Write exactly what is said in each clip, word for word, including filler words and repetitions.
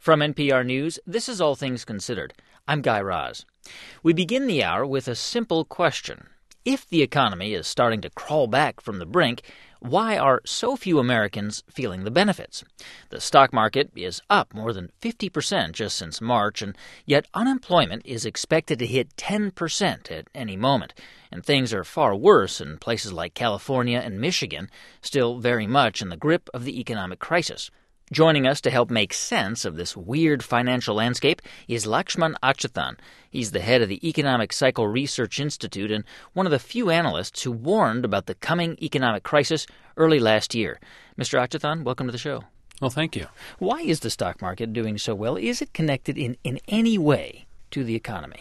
From N P R News, this is All Things Considered. I'm Guy Raz. We begin the hour with a simple question. If the economy is starting to crawl back from the brink, why are so few Americans feeling the benefits? The stock market is up more than fifty percent just since March, and yet unemployment is expected to hit ten percent at any moment. And things are far worse in places like California and Michigan, still very much in the grip of the economic crisis. Joining us to help make sense of this weird financial landscape is Lakshman Achuthan. He's the head of the Economic Cycle Research Institute and one of the few analysts who warned about the coming economic crisis early last year. Mister Achuthan, welcome to the show. Well, thank you. Why is the stock market doing so well? Is it connected in, in any way to the economy?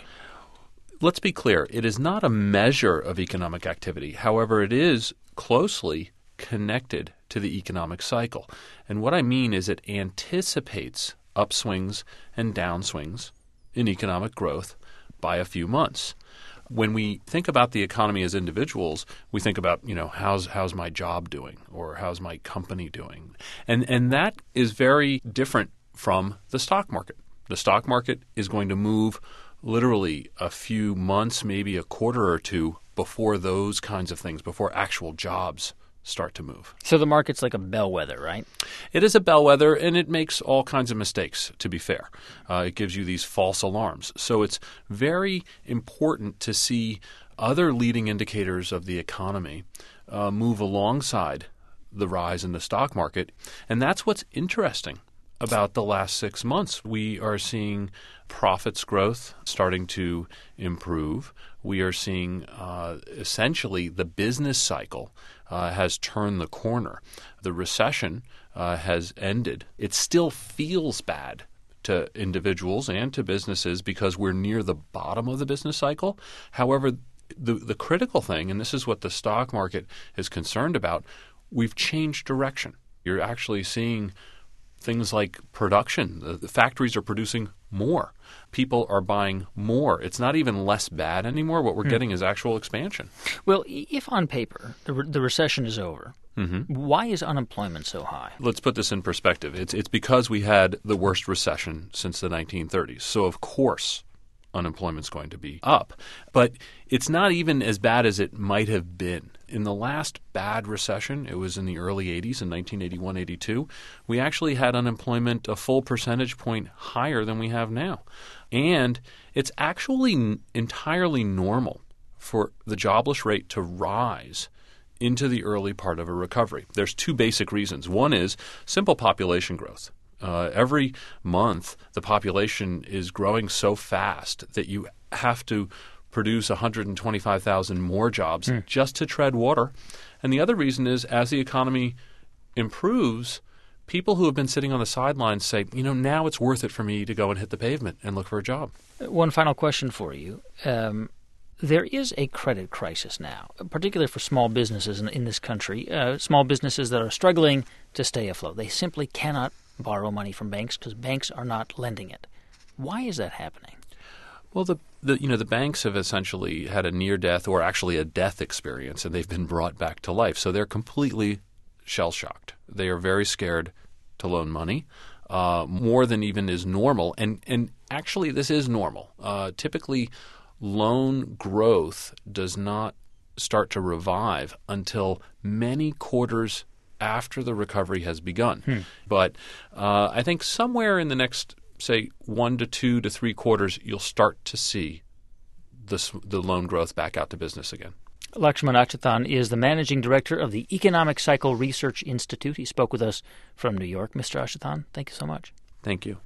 Let's be clear. It is not a measure of economic activity. However, it is closely connected to the economic cycle. And what I mean is it anticipates upswings and downswings in economic growth by a few months. When we think about the economy as individuals, we think about, you know, how's how's my job doing or how's my company doing? And and that is very different from the stock market. The stock market is going to move literally a few months, maybe a quarter or two before those kinds of things, before actual jobs start to move. So the market's like a bellwether, right? It is a bellwether, and it makes all kinds of mistakes, to be fair. Uh, it gives you these false alarms. So it's very important to see other leading indicators of the economy uh, move alongside the rise in the stock market. And that's what's interesting about the last six months. We are seeing profits growth starting to improve. We are seeing uh, essentially the business cycle uh, has turned the corner. The recession uh, has ended. It still feels bad to individuals and to businesses because we're near the bottom of the business cycle. However, the, the critical thing, and this is what the stock market is concerned about, we've changed direction. You're actually seeing things like production. The, the factories are producing more. People are buying more. It's not even less bad anymore. What we're hmm. getting is actual expansion. Well, if on paper the, re- the recession is over, mm-hmm. why is unemployment so high? Let's put this in perspective. It's it's because we had the worst recession since the nineteen thirties. So, of course, unemployment's going to be up. But it's not even as bad as it might have been. In the last bad recession, it was in the early eighties, in nineteen eighty-one eighty-two, we actually had unemployment a full percentage point higher than we have now. And it's actually n- entirely normal for the jobless rate to rise into the early part of a recovery. There's two basic reasons. One is simple population growth. Uh, every month, the population is growing so fast that you have to produce one hundred twenty-five thousand more jobs mm. just to tread water. And the other reason is as the economy improves, people who have been sitting on the sidelines say, you know, now it's worth it for me to go and hit the pavement and look for a job. One final question for you. Um, there is a credit crisis now, particularly for small businesses in, in this country, uh, small businesses that are struggling to stay afloat. They simply cannot borrow money from banks because banks are not lending it. Why is that happening? Well, the, the you know the banks have essentially had a near-death or actually a death experience, and they've been brought back to life. So they're completely shell-shocked. They are very scared to loan money, uh, more than even is normal. And and actually, this is normal. Uh, typically, loan growth does not start to revive until many quarters after the recovery has begun. Hmm. But uh, I think somewhere in the next, say, one to two to three quarters, you'll start to see this, the loan growth back out to business again. Lakshman Achuthan is the managing director of the Economic Cycle Research Institute. He spoke with us from New York. Mister Achuthan, thank you so much. Thank you.